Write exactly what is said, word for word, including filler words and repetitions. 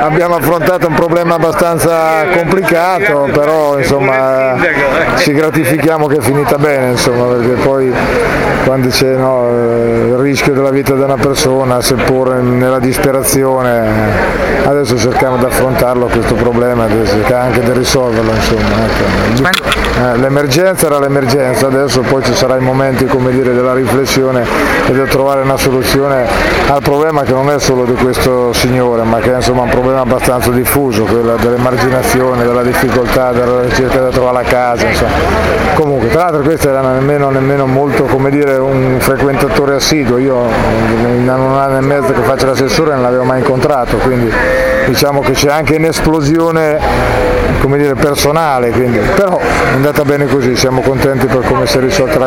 abbiamo affrontato un problema abbastanza complicato, però insomma ci gratifichiamo che è finita bene, insomma, perché poi quando c'è no, il rischio della vita di una persona, seppur nella disperazione, adesso cerchiamo di affrontarlo questo problema, cerchiamo anche di risolverlo, insomma, ecco. Eh, l'emergenza era l'emergenza, adesso poi ci sarà i momenti, come dire, della riflessione e di trovare una soluzione al problema che non è solo di questo signore, ma che è insomma un problema abbastanza diffuso, quello dell'emarginazione, della difficoltà, della ricerca di trovare la casa, insomma. Comunque, tra l'altro questo era nemmeno, nemmeno molto, come dire, un frequentatore assiduo, io in un anno e mezzo che faccio l'assessore non l'avevo mai incontrato, quindi diciamo che c'è anche un'esplosione, come dire, personale, quindi, però è andata bene così, siamo contenti per come si è risolta la